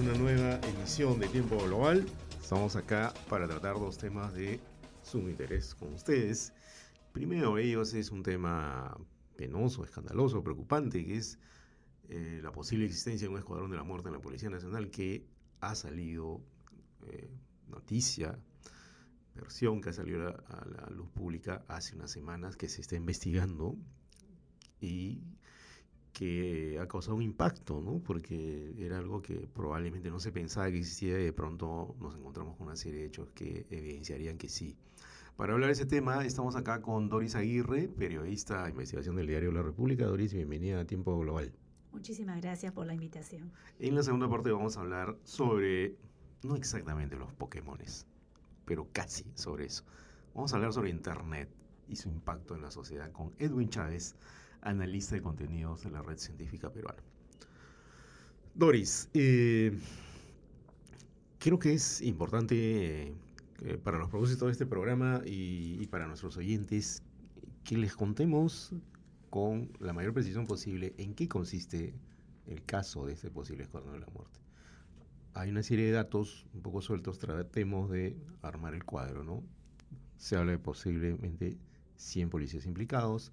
una nueva edición de Tiempo Global. Estamos acá para tratar dos temas de sumo interés con ustedes. Primero de ellos es un tema penoso, escandaloso, preocupante, que es la posible existencia de un escuadrón de la muerte en la Policía Nacional, que ha salido noticia, versión que ha salido a la luz pública hace unas semanas, que se está investigando y que ha causado un impacto, ¿no? Porque era algo que probablemente no se pensaba que existía y de pronto nos encontramos con una serie de hechos que evidenciarían que sí. Para hablar de ese tema estamos acá con Doris Aguirre, periodista de investigación del diario La República. Doris, bienvenida a Tiempo Global. Muchísimas gracias por la invitación. En la segunda parte vamos a hablar sobre, no exactamente los Pokémones, pero casi sobre eso. Vamos a hablar sobre Internet y su impacto en la sociedad con Edwin Chávez, analista de contenidos de la Red Científica Peruana. Doris, creo que es importante para los propósitos de este programa y para nuestros oyentes que les contemos con la mayor precisión posible en qué consiste el caso de este posible escuadrón de la muerte. Hay una serie de datos un poco sueltos, tratemos de armar el cuadro, ¿no? Se habla de posiblemente 100 policías implicados,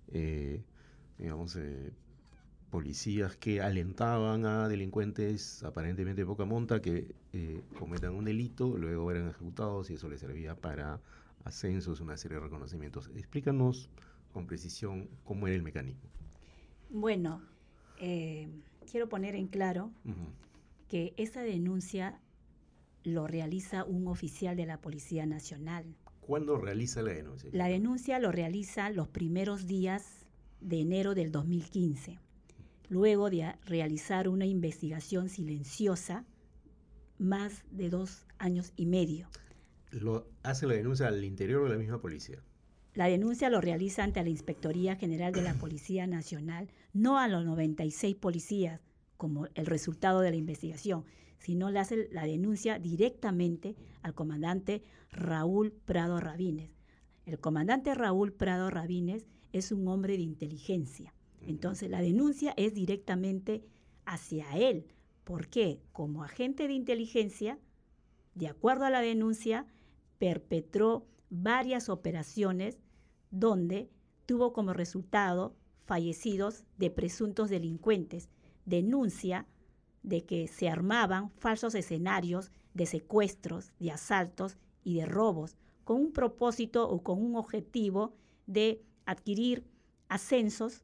policías que alentaban a delincuentes aparentemente de poca monta que cometan un delito, luego eran ejecutados y eso les servía para ascensos, una serie de reconocimientos. Explícanos con precisión cómo era el mecanismo. Bueno, quiero poner en claro que esa denuncia lo realiza un oficial de la Policía Nacional. ¿Cuándo realiza la denuncia? La denuncia lo realiza los primeros días de enero del 2015, luego de realizar una investigación silenciosa más de 2 años y medio. ¿Hace la denuncia al interior de la misma policía? La denuncia lo realiza ante la Inspectoría General de la Policía Nacional, no a los 96 policías como el resultado de la investigación, sino le hace la denuncia directamente al comandante Raúl Prado Rabines. El comandante Raúl Prado Rabines es un hombre de inteligencia. Entonces, la denuncia es directamente hacia él. ¿Por qué? Como agente de inteligencia, de acuerdo a la denuncia, perpetró varias operaciones donde tuvo como resultado fallecidos de presuntos delincuentes. Denuncia de que se armaban falsos escenarios de secuestros, de asaltos y de robos, con un propósito o con un objetivo de adquirir ascensos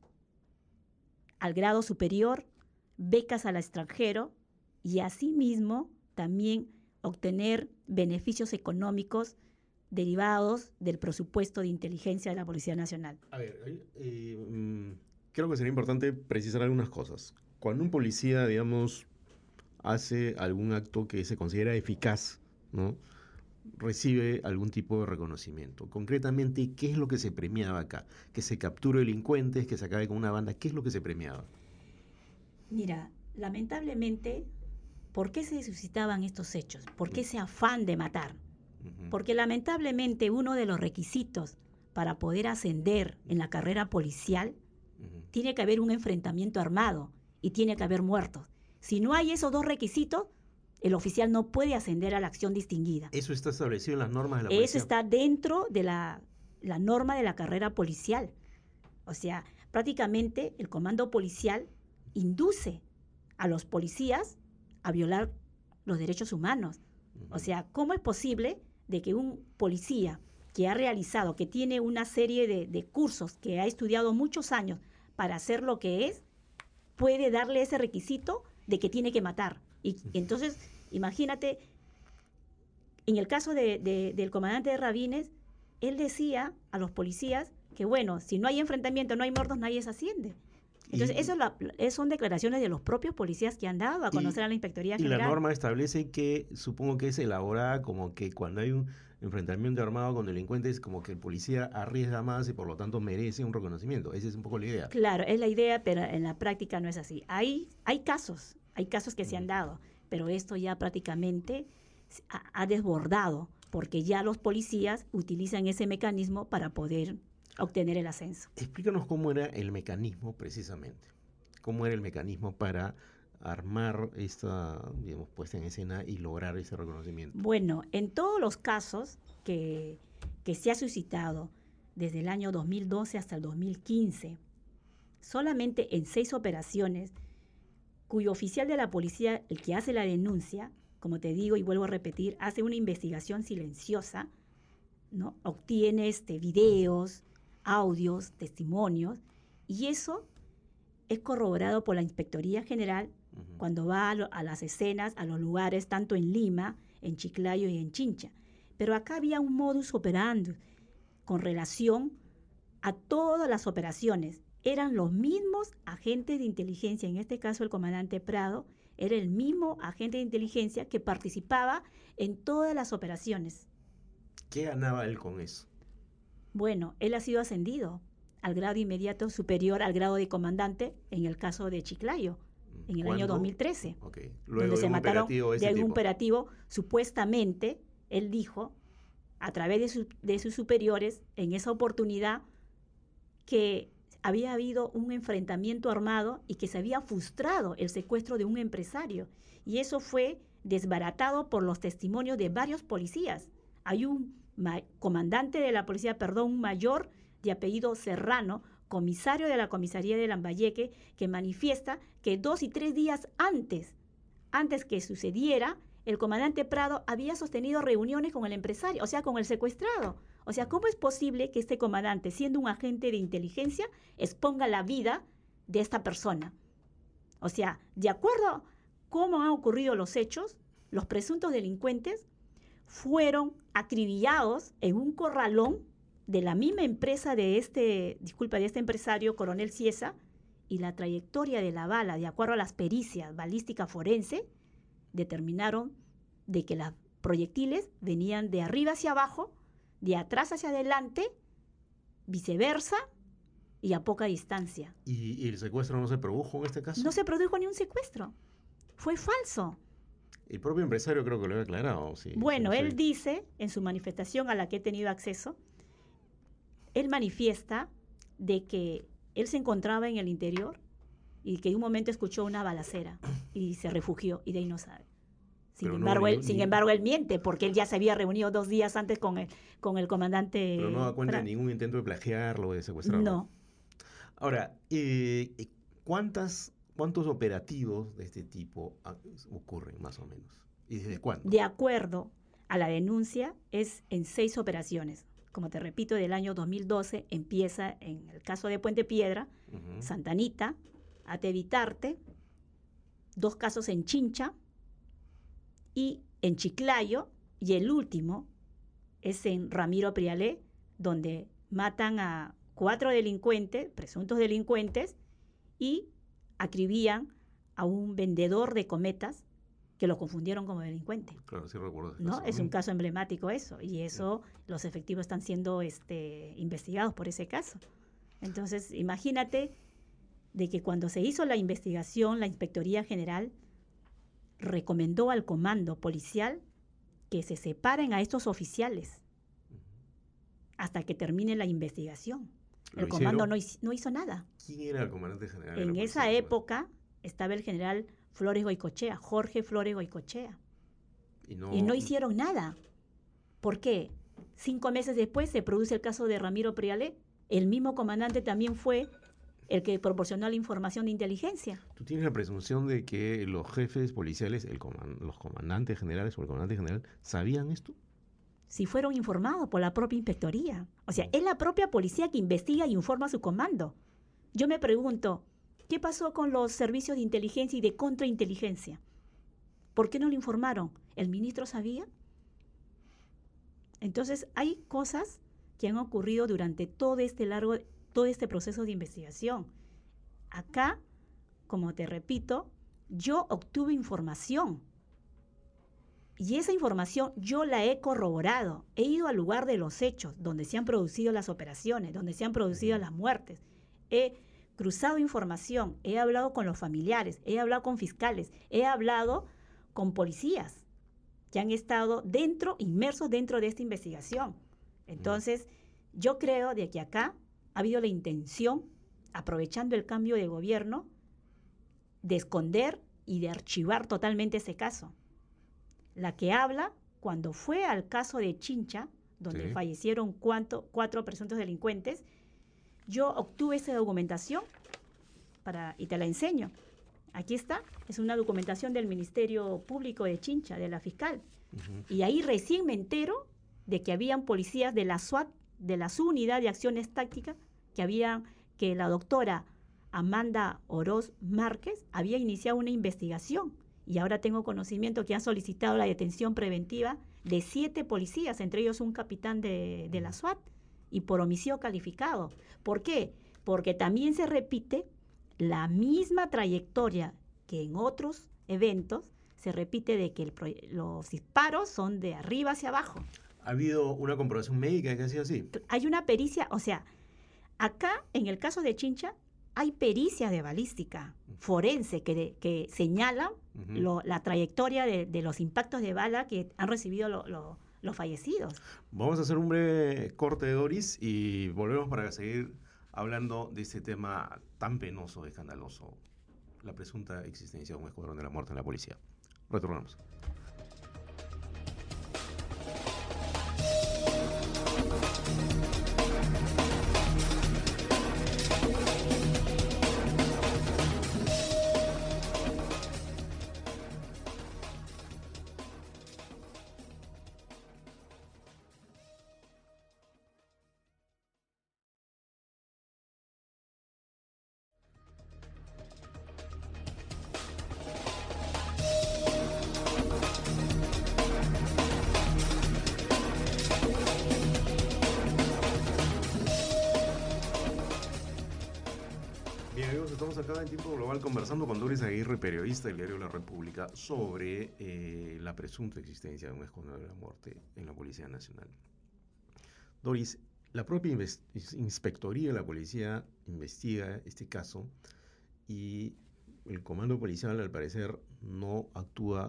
al grado superior, becas al extranjero y asimismo también obtener beneficios económicos derivados del presupuesto de inteligencia de la Policía Nacional. A ver, creo que sería importante precisar algunas cosas. Cuando un policía, digamos, hace algún acto que se considera eficaz, ¿no?, recibe algún tipo de reconocimiento. Concretamente, ¿qué es lo que se premiaba acá? ¿Que se capture delincuentes, que se acabe con una banda? ¿Qué es lo que se premiaba? Mira, lamentablemente, ¿por qué se suscitaban estos hechos? ¿Por qué ese afán de matar? Porque lamentablemente uno de los requisitos para poder ascender en la carrera policial tiene que haber un enfrentamiento armado y tiene que haber muertos. Si no hay esos dos requisitos, el oficial no puede ascender a la acción distinguida. ¿Eso está establecido en las normas de la policía? Eso está dentro de la norma de la carrera policial. O sea, prácticamente el comando policial induce a los policías a violar los derechos humanos. O sea, ¿cómo es posible de que un policía que ha realizado, que tiene una serie de cursos, que ha estudiado muchos años para hacer lo que es, puede darle ese requisito de que tiene que matar? Y entonces, imagínate, en el caso del comandante de Rabines, él decía a los policías que, bueno, si no hay enfrentamiento, no hay muertos, nadie se asciende. Entonces, eso son declaraciones de los propios policías que han dado a conocer a la Inspectoría General. Y la norma establece que, supongo que es elaborada como que cuando hay un enfrentamiento armado con delincuentes, como que el policía arriesga más y por lo tanto merece un reconocimiento. Esa es un poco la idea. Claro, es la idea, pero en la práctica no es así. Hay casos que se han dado, pero esto ya prácticamente ha desbordado, porque ya los policías utilizan ese mecanismo para poder obtener el ascenso. Explícanos cómo era el mecanismo precisamente. ¿Cómo era el mecanismo para armar esta, digamos, puesta en escena y lograr ese reconocimiento? Bueno, en todos los casos que se ha suscitado desde el año 2012 hasta el 2015, solamente en 6 operaciones, cuyo oficial de la policía, el que hace la denuncia, como te digo y vuelvo a repetir, hace una investigación silenciosa, ¿no? Obtiene videos, audios, testimonios, y eso es corroborado por la Inspectoría General cuando va a las escenas, a los lugares, tanto en Lima, en Chiclayo y en Chincha. Pero acá había un modus operandi con relación a todas las operaciones. Eran los mismos agentes de inteligencia, en este caso el comandante Prado, era el mismo agente de inteligencia que participaba en todas las operaciones. ¿Qué ganaba él con eso? Bueno, él ha sido ascendido al grado inmediato superior al grado de comandante en el caso de Chiclayo, en el año 2013. Okay. Luego donde se mataron de un operativo, supuestamente, él dijo, a través de sus superiores, en esa oportunidad, que había habido un enfrentamiento armado y que se había frustrado el secuestro de un empresario. Y eso fue desbaratado por los testimonios de varios policías. Hay un comandante de la policía, un mayor de apellido Serrano, comisario de la comisaría de Lambayeque, que manifiesta que 2 y 3 días antes que sucediera, el comandante Prado había sostenido reuniones con el empresario, o sea, con el secuestrado. O sea, ¿cómo es posible que este comandante, siendo un agente de inteligencia, exponga la vida de esta persona? O sea, de acuerdo a cómo han ocurrido los hechos, los presuntos delincuentes fueron acribillados en un corralón de la misma empresa de este empresario, Coronel Ciesa, y la trayectoria de la bala, de acuerdo a las pericias balística forense, determinaron de que los proyectiles venían de arriba hacia abajo, de atrás hacia adelante, viceversa y a poca distancia. ¿Y el secuestro no se produjo en este caso? No se produjo ni un secuestro. Fue falso. El propio empresario creo que lo había aclarado. Sí, bueno, él dice, en su manifestación a la que he tenido acceso, él manifiesta de que él se encontraba en el interior y que en un momento escuchó una balacera y se refugió y de ahí no sabe. Sin embargo, él miente porque él ya se había reunido 2 días antes con el comandante. Pero no da cuenta de ningún intento de plagiarlo o de secuestrarlo. No. Ahora, ¿cuántos operativos de este tipo ocurren más o menos? ¿Y desde cuándo? De acuerdo a la denuncia, es en 6 operaciones. Como te repito, del año 2012 empieza en el caso de Puente Piedra, Santa Anita, Atevitarte, 2 casos en Chincha y en Chiclayo, y el último es en Ramiro Prialé, donde matan a 4 delincuentes, presuntos delincuentes, y acribían a un vendedor de cometas que lo confundieron como delincuente. Claro, sí recuerdo. ¿No? Es un caso emblemático eso, y eso los efectivos están siendo investigados por ese caso. Entonces, imagínate de que cuando se hizo la investigación, la Inspectoría General recomendó al comando policial que se separen a estos oficiales hasta que termine la investigación. El comando no hizo nada. ¿Quién era el comandante general? En esa época estaba el general Flores Goicoechea, Jorge Flores Goicoechea. Y no hicieron nada. ¿Por qué? 5 meses después se produce el caso de Ramiro Prialé. El mismo comandante también fue el que proporcionó la información de inteligencia. ¿Tú tienes la presunción de que los jefes policiales, los comandantes generales o el comandante general, sabían esto? Si fueron informados por la propia inspectoría. O sea, es la propia policía que investiga y informa a su comando. Yo me pregunto, ¿qué pasó con los servicios de inteligencia y de contrainteligencia? ¿Por qué no lo informaron? ¿El ministro sabía? Entonces, hay cosas que han ocurrido durante todo este proceso de investigación. Acá, como te repito, yo obtuve información. Y esa información yo la he corroborado. He ido al lugar de los hechos, donde se han producido las operaciones, donde se han producido las muertes. He cruzado información, he hablado con los familiares, he hablado con fiscales, he hablado con policías que han estado inmersos dentro de esta investigación. Entonces, yo creo de que acá ha habido la intención, aprovechando el cambio de gobierno, de esconder y de archivar totalmente ese caso. La que habla cuando fue al caso de Chincha, donde fallecieron 4 presuntos delincuentes, yo obtuve esa documentación y te la enseño. Aquí está, es una documentación del Ministerio Público de Chincha, de la fiscal. Y ahí recién me entero de que habían policías de la SWAT, de la Subunidad de Acciones Tácticas, que la doctora Amanda Oroz Márquez había iniciado una investigación. Y ahora tengo conocimiento que han solicitado la detención preventiva de 7 policías, entre ellos un capitán de la SWAT, y por homicidio calificado. ¿Por qué? Porque también se repite la misma trayectoria que en otros eventos, se repite de que los disparos son de arriba hacia abajo. ¿Ha habido una comprobación médica que ha sido así? Hay una pericia, o sea, acá en el caso de Chincha hay pericia de balística forense que señala la trayectoria de los impactos de bala que han recibido los fallecidos. Vamos a hacer un breve corte, Doris, y volvemos para seguir hablando de este tema tan penoso, escandaloso, la presunta existencia de un escuadrón de la muerte en la policía. Retornamos. Bien, amigos, estamos acá en Tiempo Global conversando con Doris Aguirre, periodista del diario La República, sobre la presunta existencia de un escuadrón de la muerte en la Policía Nacional. Doris, la propia inspectoría de la policía investiga este caso y el comando policial, al parecer, no actúa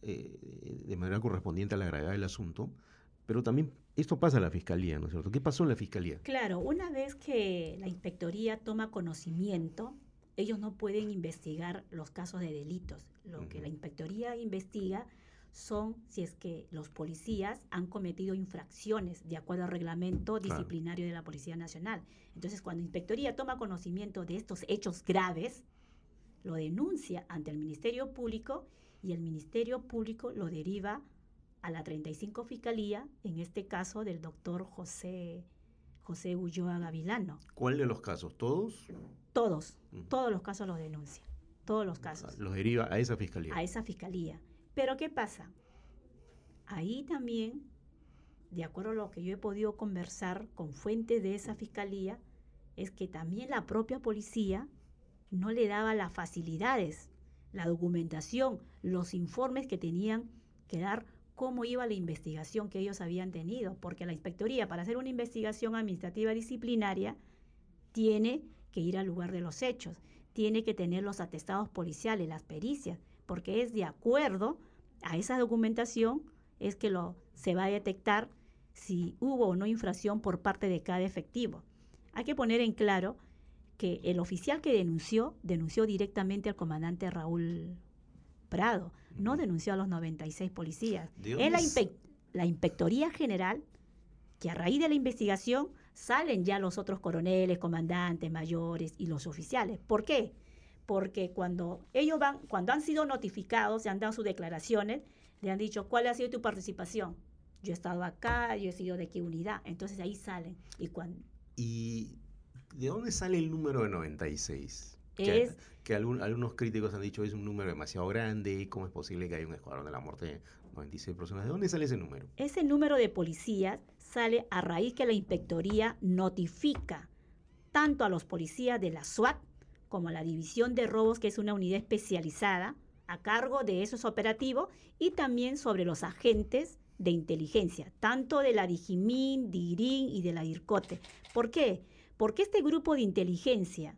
de manera correspondiente a la gravedad del asunto, pero también esto pasa a la Fiscalía, ¿no es cierto? ¿Qué pasó en la Fiscalía? Claro, una vez que la inspectoría toma conocimiento, ellos no pueden investigar los casos de delitos. Lo que la inspectoría investiga son si es que los policías han cometido infracciones de acuerdo al reglamento disciplinario de la Policía Nacional. Entonces, cuando la inspectoría toma conocimiento de estos hechos graves, lo denuncia ante el Ministerio Público y el Ministerio Público lo deriva a la 35 Fiscalía, en este caso del doctor José Ulloa Gavilano. ¿Cuál de los casos? ¿Todos? Todos los casos los denuncia, todos los casos. Los deriva a esa Fiscalía. A esa Fiscalía. Pero ¿qué pasa? Ahí también, de acuerdo a lo que yo he podido conversar con fuentes de esa Fiscalía, es que también la propia policía no le daba las facilidades, la documentación, los informes que tenían que dar, cómo iba la investigación que ellos habían tenido, porque la inspectoría, para hacer una investigación administrativa disciplinaria, tiene que ir al lugar de los hechos, tiene que tener los atestados policiales, las pericias, porque es de acuerdo a esa documentación es que se va a detectar si hubo o no infracción por parte de cada efectivo. Hay que poner en claro que el oficial que denunció directamente al comandante Raúl Prado, no denunció a los 96 policías. Es la Inspectoría General, que a raíz de la investigación salen ya los otros coroneles, comandantes, mayores y los oficiales. ¿Por qué? Porque cuando han sido notificados, se han dado sus declaraciones, le han dicho, ¿cuál ha sido tu participación? Yo he estado acá, yo he sido de qué unidad. Entonces ahí salen. ¿Y de dónde sale el número de 96? Que algunos críticos han dicho es un número demasiado grande, ¿cómo es posible que haya un escuadrón de la muerte de 96 personas? ¿De dónde sale ese número? Ese número de policías sale a raíz que la inspectoría notifica tanto a los policías de la SWAT como a la División de Robos, que es una unidad especializada a cargo de esos operativos, y también sobre los agentes de inteligencia, tanto de la Digimin, DIRIN y de la DIRCOTE. ¿Por qué? Porque este grupo de inteligencia,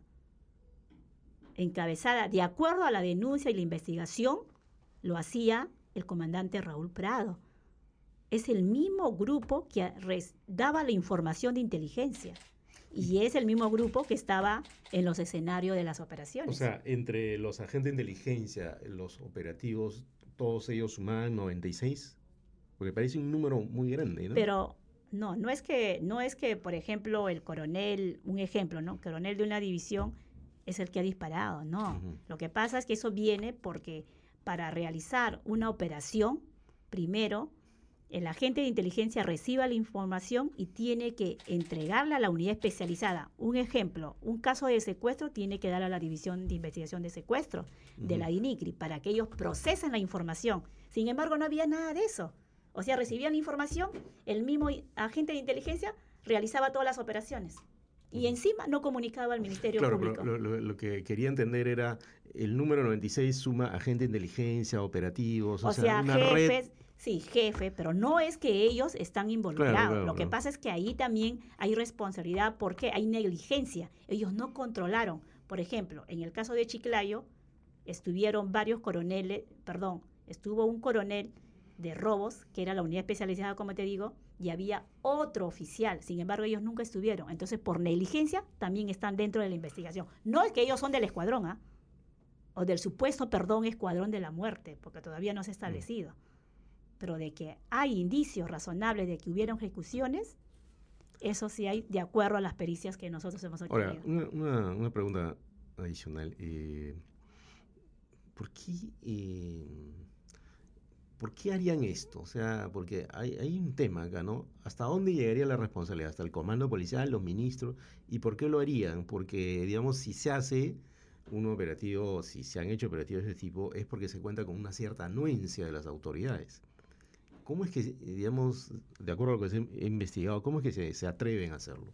encabezada de acuerdo a la denuncia y la investigación, lo hacía el comandante Raúl Prado. Es el mismo grupo que daba la información de inteligencia. Y es el mismo grupo que estaba en los escenarios de las O operaciones. sea, entre los agentes de inteligencia, los operativos, todos ellos sumaban 96, porque parece un número muy grande, ¿no? Pero no es que, por ejemplo, el coronel, un ejemplo, ¿no? Coronel de una división es el que ha disparado, no. Ujú. Lo que pasa es que eso viene porque para realizar una operación, primero el agente de inteligencia recibe la información y tiene que entregarla a la unidad especializada. Un ejemplo, un caso de secuestro tiene que dar a la División de Investigación de Secuestro de la DINICRI para que ellos procesen la información. Sin embargo, no había nada de eso. O sea, recibían la información, el mismo agente de inteligencia realizaba todas las operaciones. Y encima no comunicaba al Ministerio Claro, pero Público. lo que quería entender era el número 96 suma agente de inteligencia, operativos, o O sea, sea, una red. jefes, sí, jefe, pero no es que ellos están Claro, involucrados. claro, Lo que claro. pasa es que ahí también hay responsabilidad porque hay negligencia. Ellos no controlaron. Por ejemplo, en el caso de Chiclayo, estuvieron varios coroneles, perdón, estuvo un coronel de robos, que era la unidad especializada, como te digo, y había otro oficial. Sin embargo, ellos nunca estuvieron. Entonces, por negligencia, también están dentro de la investigación. No es que ellos son del escuadrón, ¿ah? O del supuesto, perdón, escuadrón de la muerte, porque todavía no se ha Mm. establecido. Pero de que hay indicios razonables de que hubieron ejecuciones, eso sí hay de acuerdo a las pericias que nosotros hemos Ahora, obtenido. una pregunta adicional. ¿Por qué, por qué harían esto? O sea, porque hay un tema acá, ¿no? ¿Hasta dónde llegaría la responsabilidad? ¿Hasta el comando policial, los ministros? ¿Y por qué lo harían? Porque, digamos, si se hace un operativo, si se han hecho operativos de este tipo, es porque se cuenta con una cierta anuencia de las autoridades. ¿Cómo es que, digamos, de acuerdo a lo que se ha investigado, cómo es que se atreven a hacerlo?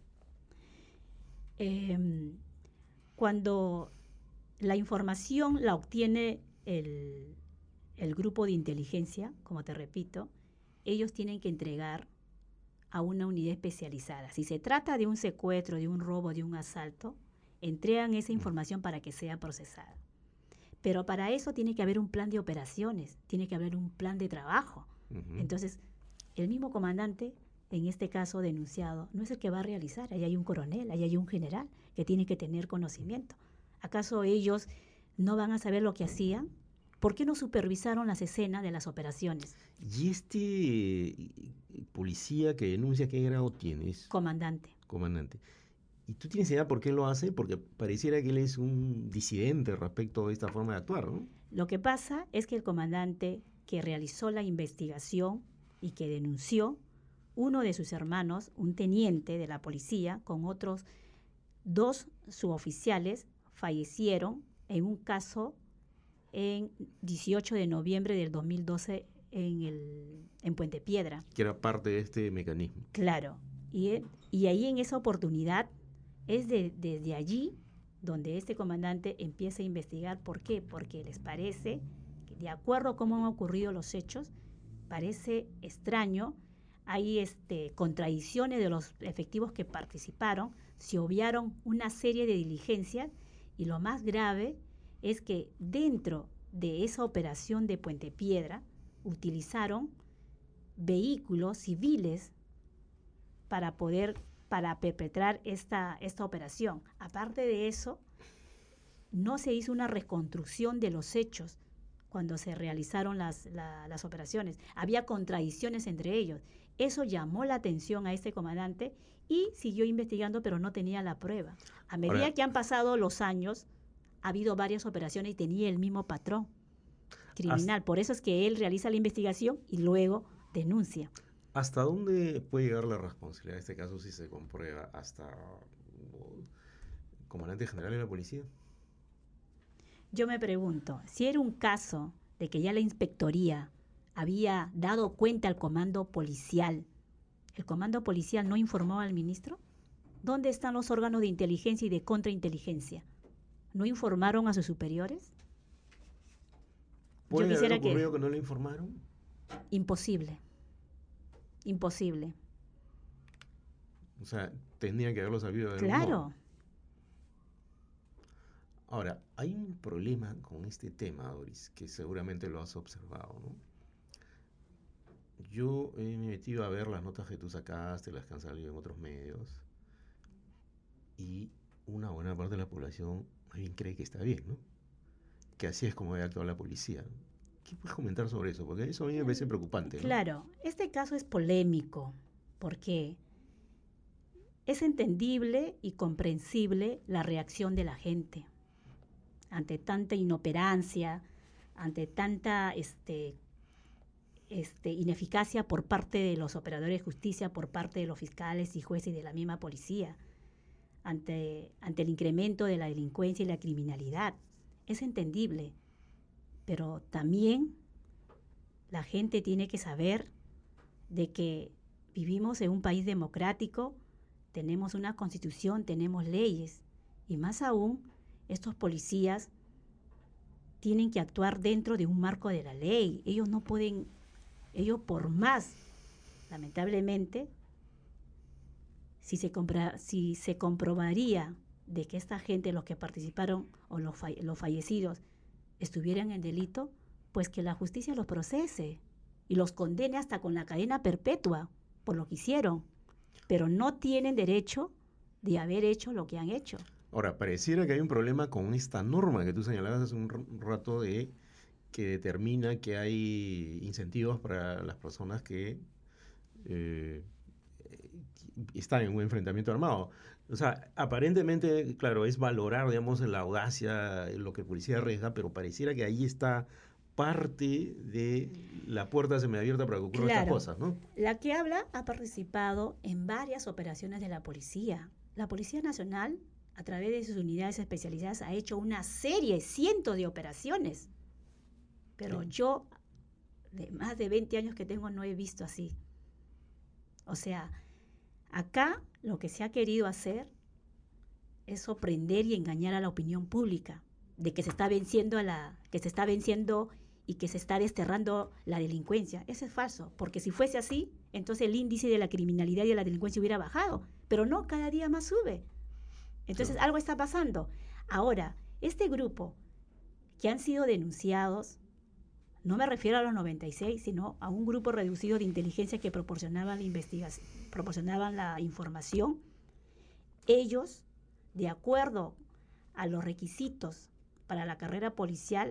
Eh, Cuando la información la obtiene el grupo de inteligencia, como te repito, ellos tienen que entregar a una unidad especializada. Si se trata de un secuestro, de un robo, de un asalto, entregan esa información para que sea procesada. Pero para eso tiene que haber un plan de operaciones, tiene que haber un plan de trabajo. Ujú. Entonces, el mismo comandante, en este caso denunciado, no es el que va a realizar. Ahí hay un coronel, ahí hay un general que tiene que tener conocimiento. ¿Acaso ellos no van a saber lo que hacían? ¿Por qué no supervisaron las escenas de las operaciones? Y este policía que denuncia, ¿qué grado tienes, Comandante. comandante? ¿Y tú tienes idea por qué lo hace? Porque pareciera que él es un disidente respecto a esta forma de actuar, ¿no? Lo que pasa es que el comandante que realizó la investigación y que denunció, uno de sus hermanos, un teniente de la policía, con otros dos suboficiales, fallecieron en un caso en 18 de noviembre del 2012 en Puente Piedra. Que era parte de este mecanismo. Claro. Y ahí en esa oportunidad es desde allí donde este comandante empieza a investigar. ¿Por qué? Porque les parece, que de acuerdo a cómo han ocurrido los hechos, parece extraño, hay contradicciones de los efectivos que participaron, se obviaron una serie de diligencias y lo más grave es que dentro de esa operación de Puente Piedra utilizaron vehículos civiles para perpetrar esta operación. Aparte de eso, no se hizo una reconstrucción de los hechos cuando se realizaron las operaciones. Había contradicciones entre ellos. Eso llamó la atención a este comandante y siguió investigando, pero no tenía la prueba. A medida Ahora, que han pasado los años, ha habido varias operaciones y tenía el mismo patrón criminal. Por eso es que él realiza la investigación y luego denuncia. ¿hasta dónde puede llegar la responsabilidad de este caso si se comprueba? ¿Hasta comandante general de la policía? Yo me pregunto, si era un caso de que ya la inspectoría había dado cuenta al comando policial, ¿el comando policial no informó al ministro? ¿Dónde están los órganos de inteligencia y de contrainteligencia? ¿No informaron a sus superiores? Yo ¿Puede haber quisiera ocurrido que... que no le informaron? Imposible, imposible. O sea, tendrían que haberlo sabido de algún modo. Claro, Ahora, hay un problema con este tema, Doris, que seguramente lo has observado, ¿no? Yo me he metido a ver las notas que tú sacaste, las que han salido en otros medios, y una buena parte de la población más bien cree que está bien, ¿no? Que así es como debe actuar la policía. ¿Qué puedes comentar sobre eso? Porque eso a mí me parece preocupante, ¿no? Claro, este caso es polémico porque es entendible y comprensible la reacción de la gente ante tanta inoperancia, ante tanta ineficacia por parte de los operadores de justicia, por parte de los fiscales y jueces y de la misma policía, ante el incremento de la delincuencia y la criminalidad. Es entendible, pero también la gente tiene que saber de que vivimos en un país democrático, tenemos una constitución, tenemos leyes, y más aún, estos policías tienen que actuar dentro de un marco de la ley. Ellos no pueden, ellos por más, lamentablemente, si se comprobaría de que esta gente, los que participaron o los fallecidos, estuvieran en delito, pues que la justicia los procese y los condene hasta con la cadena perpetua por lo que hicieron, pero no tienen derecho de haber hecho lo que han hecho. Ahora, pareciera que hay un problema con esta norma que tú señalabas hace un rato de que determina que hay incentivos para las personas que eh, están en un enfrentamiento armado. O sea, aparentemente, claro, es valorar, digamos, la audacia, lo que el policía arriesga, pero pareciera que ahí está parte de la puerta semiabierta para que ocurran estas Claro, cosas, ¿no? la que habla ha participado en varias operaciones de la policía. La Policía Nacional, a través de sus unidades especializadas, ha hecho una serie, cientos de operaciones. Pero Sí. yo, de más de 20 años que tengo, no he visto así. O sea, acá lo que se ha querido hacer es sorprender y engañar a la opinión pública de que se está venciendo que se está venciendo y que se está desterrando la delincuencia. Eso es falso, porque si fuese así, entonces el índice de la criminalidad y de la delincuencia hubiera bajado, pero no, cada día más sube. Entonces Claro. algo está pasando. Ahora, este grupo que han sido denunciados, no me refiero a los 96, sino a un grupo reducido de inteligencia que proporcionaban la investigación, proporcionaban la información. Ellos, de acuerdo a los requisitos para la carrera policial,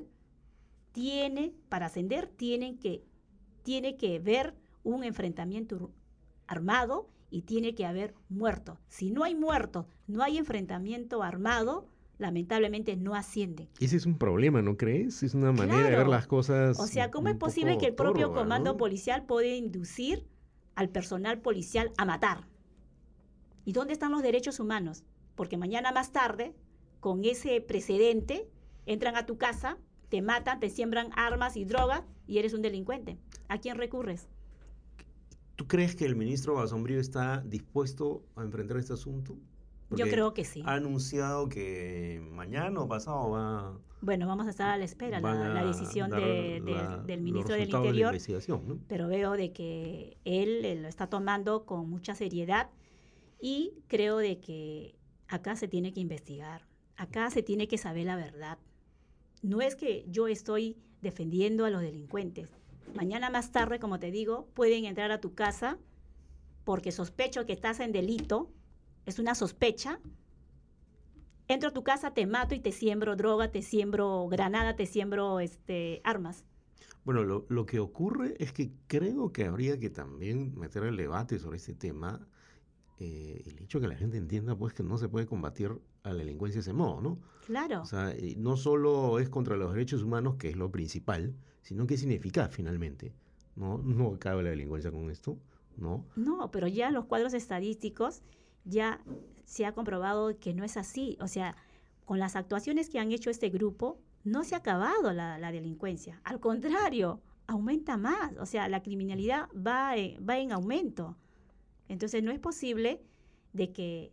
para ascender, tiene que ver un enfrentamiento armado y tiene que haber muertos. Si no hay muertos, no hay enfrentamiento armado, lamentablemente no ascienden. Ese es un problema, ¿no crees? Es una manera de ver Claro. las O cosas sea, ¿cómo es un posible que poco el propio torva, comando ¿no? policial puede inducir al personal policial a matar? ¿Y dónde están los derechos humanos? Porque mañana más tarde, con ese precedente, entran a tu casa, te matan, te siembran armas y drogas y eres un delincuente. ¿A quién recurres? ¿Tú crees que el ministro Basombrío está dispuesto a enfrentar este asunto? Yo Porque creo que sí. ha anunciado que mañana o pasado Bueno, vamos a estar a la espera, van la a decisión dar del los ministro del resultados de la Interior, investigación, ¿no? pero veo de que él lo está tomando con mucha seriedad y creo de que acá se tiene que investigar, acá se tiene que saber la verdad. No es que yo estoy defendiendo a los delincuentes. Mañana más tarde, como te digo, pueden entrar a tu casa porque sospecho que estás en delito, es una sospecha. Entro a tu casa, te mato y te siembro droga, te siembro granada, te siembro armas. Bueno, lo que ocurre es que creo que habría que también meter el debate sobre este tema, el hecho de que la gente entienda pues que no se puede combatir a la delincuencia de ese modo, ¿no? O Claro. sea, no solo es contra los derechos humanos, que es lo principal, sino que es ineficaz finalmente. No acaba la delincuencia con esto, ¿no? No, pero ya los cuadros estadísticos ya se ha comprobado que no es así. O sea, con las actuaciones que han hecho este grupo, no se ha acabado la delincuencia. Al contrario, aumenta más. O sea, la criminalidad va en aumento. Entonces no es posible de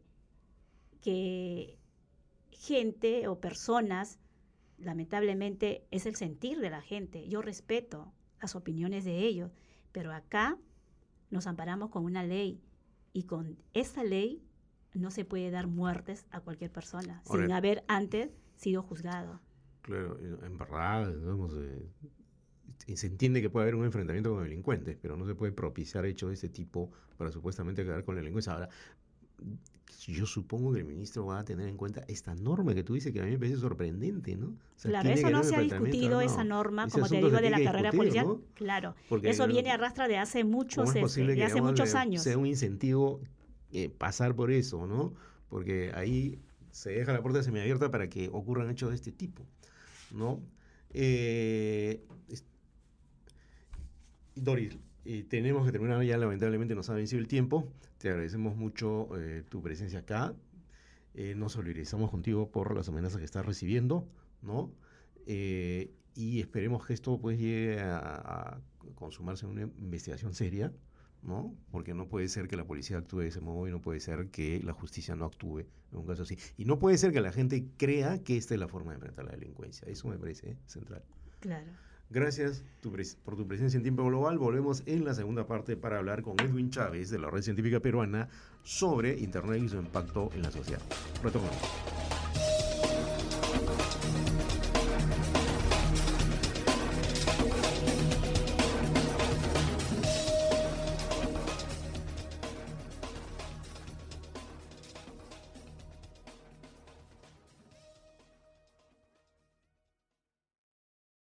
que gente o personas, lamentablemente es el sentir de la gente. Yo respeto las opiniones de ellos, pero acá nos amparamos con una ley y con esa ley no se puede dar muertes a cualquier persona Ahora, sin haber antes sido juzgado. claro, en verdad, digamos, se entiende que puede haber un enfrentamiento con delincuentes, pero no se puede propiciar hechos de ese tipo para supuestamente acabar con la delincuencia. Ahora, yo supongo que el ministro va a tener en cuenta esta norma que tú dices, que a mí me parece sorprendente, ¿no? O sea, Claro, tiene eso que no haber se un ha planteamiento discutido, armado. esa norma, Ese como te asunto digo, se de tiene la que carrera discutir, policial. ¿no? Claro, Porque eso viene arrastra de hace ¿cómo es posible de que hace digamos, muchos años. sea un incentivo pasar por eso, ¿no? Porque ahí se deja la puerta semiabierta para que ocurran hechos de este tipo, ¿no? Doris, tenemos que terminar ya, lamentablemente nos ha vencido el tiempo. Te agradecemos mucho tu presencia acá. Nos solidarizamos contigo por las amenazas que estás recibiendo, ¿no? Y esperemos que esto pues llegue a consumarse en una investigación seria, ¿no? Porque no puede ser que la policía actúe de ese modo y no puede ser que la justicia no actúe en un caso así. Y no puede ser que la gente crea que esta es la forma de enfrentar la delincuencia. Eso me parece central. Claro. Gracias por tu presencia en Tiempo Global. Volvemos en la segunda parte para hablar con Edwin Chávez de la Red Científica Peruana sobre Internet y su impacto en la sociedad. Retornamos.